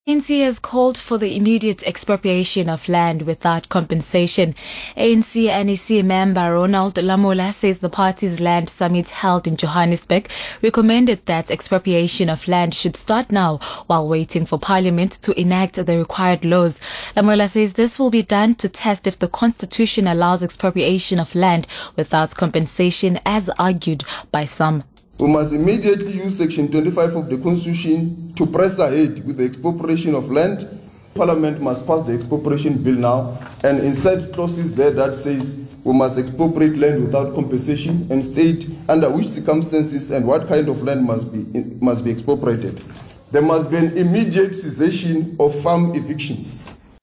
ANC has called for the immediate expropriation of land without compensation. ANC NEC member Ronald Lamola says the party's land summit held in Johannesburg recommended that expropriation of land should start now while waiting for Parliament to enact the required laws. Lamola says this will be done to test if the Constitution allows expropriation of land without compensation, as argued by some. We must immediately use Section 25 of the Constitution to press ahead with the expropriation of land. Parliament must pass the expropriation bill now and insert clauses there that says we must expropriate land without compensation and state under which circumstances and what kind of land must be expropriated. There must be an immediate cessation of farm evictions.